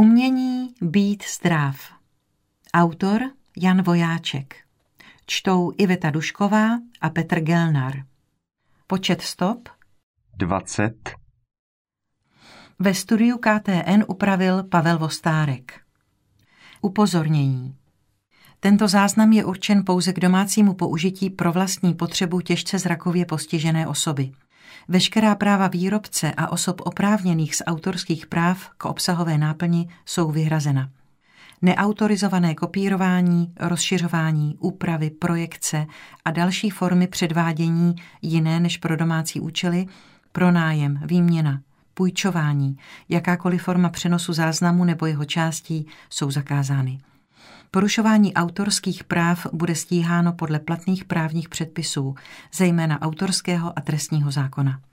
Umění být zdrav. Autor Jan Vojáček. Čtou Iveta Dušková a Petr Gelnar. Počet stop 20. Ve studiu KTN upravil Pavel Vostárek. Upozornění. Tento záznam je určen pouze k domácímu použití pro vlastní potřebu těžce zrakově postižené osoby. Veškerá práva výrobce a osob oprávněných z autorských práv k obsahové náplni jsou vyhrazena. Neautorizované kopírování, rozšiřování, úpravy, projekce a další formy předvádění jiné než pro domácí účely, pronájem, výměna, půjčování, jakákoliv forma přenosu záznamu nebo jeho částí jsou zakázány. Porušování autorských práv bude stíháno podle platných právních předpisů, zejména autorského a trestního zákona.